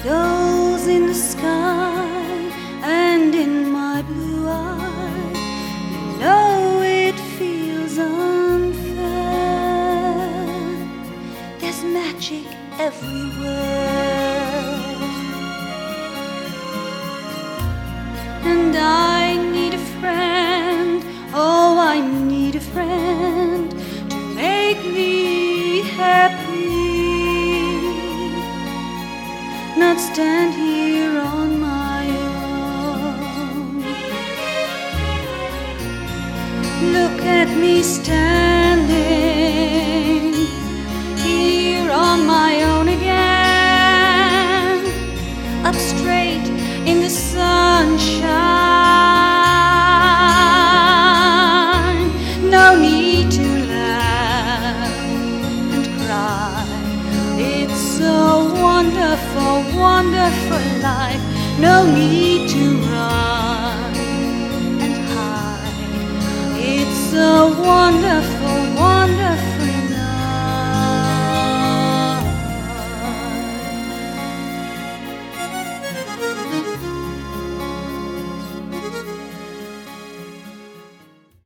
those in the sky and in my blue eye. You know it feels unfair. There's magic everywhere, and I need a friend. Oh, I need a friend to make me happy, not stand here on my own. Look at me standing here on my own again, up straight in the sunshine. No need to laugh and cry. It's so wonderful, wonderful life. No need to run and hide. It's so wonderful.